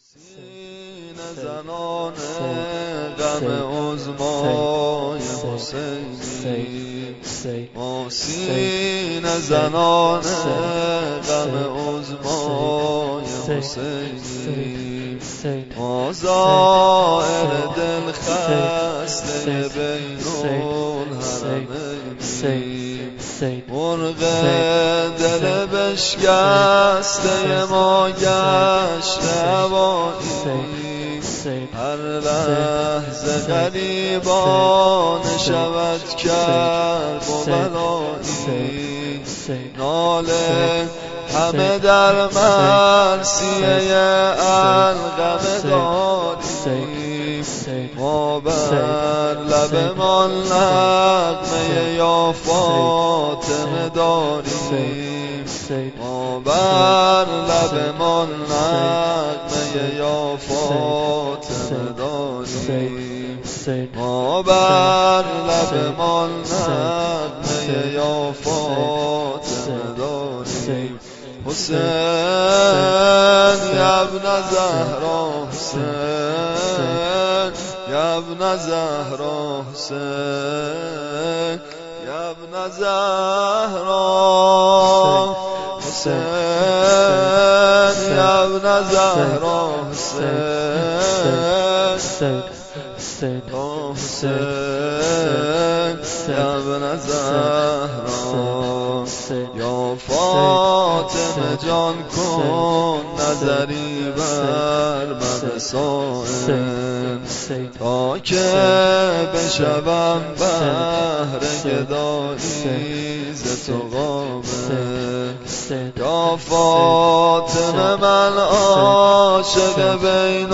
سینه زنان غم عظمای حسینی، ما سینه زنان غم عظمای حسینی، ما زائر دل خسته بین الحرمینی، مرغ دل بشکسته ما گشته هوایی، هر لحظه غریبان شود کرب و بلایی، ناله همه در مرثیه القمه داریم، ما بر لبمان نغمه یا فاطمه داریم، ما بر لبمان نغمه یا فاطمه داریم، ما بر لبمان نغمه یا فاطمه داریم. حسین یا ابن زهرا، حسین یا ابن زهرا، حسین یا ابن زهرا، حسین یا ابن زهرا، حسین یا ابن زهرا، یا فاطمه جان کن نظری بر من صائم، تا که بشوم بهر گدایی ز تو قامل. یا فاطمه من عاشق بین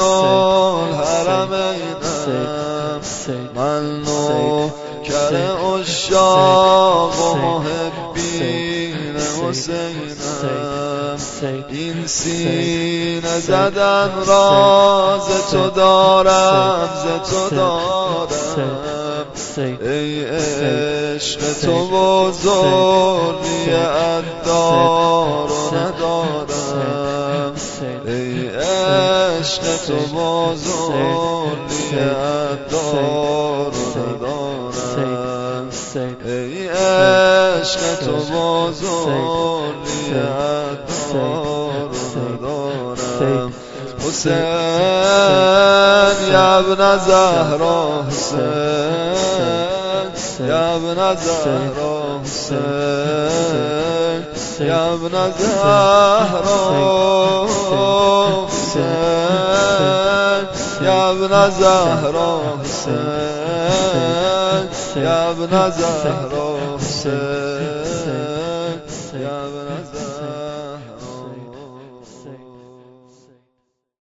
الحرمینم، من نوکر عشاق و محبین حسینم، این سینه زدن راز تو دارم، ز تو دارم، ای عشق تو بزرگی عدار و ندارم، ای عشق تو بزرگی عدار و ندارم، ای عشق تو بزرگی عدار و ندارم. حسین یا ابن زهرا، حسین یا ابن زهرا، حسین یا ابن زهرا، حسین یا ابن زهرا، حسین یا ابن زهرا، حسین یا ابن زهرا.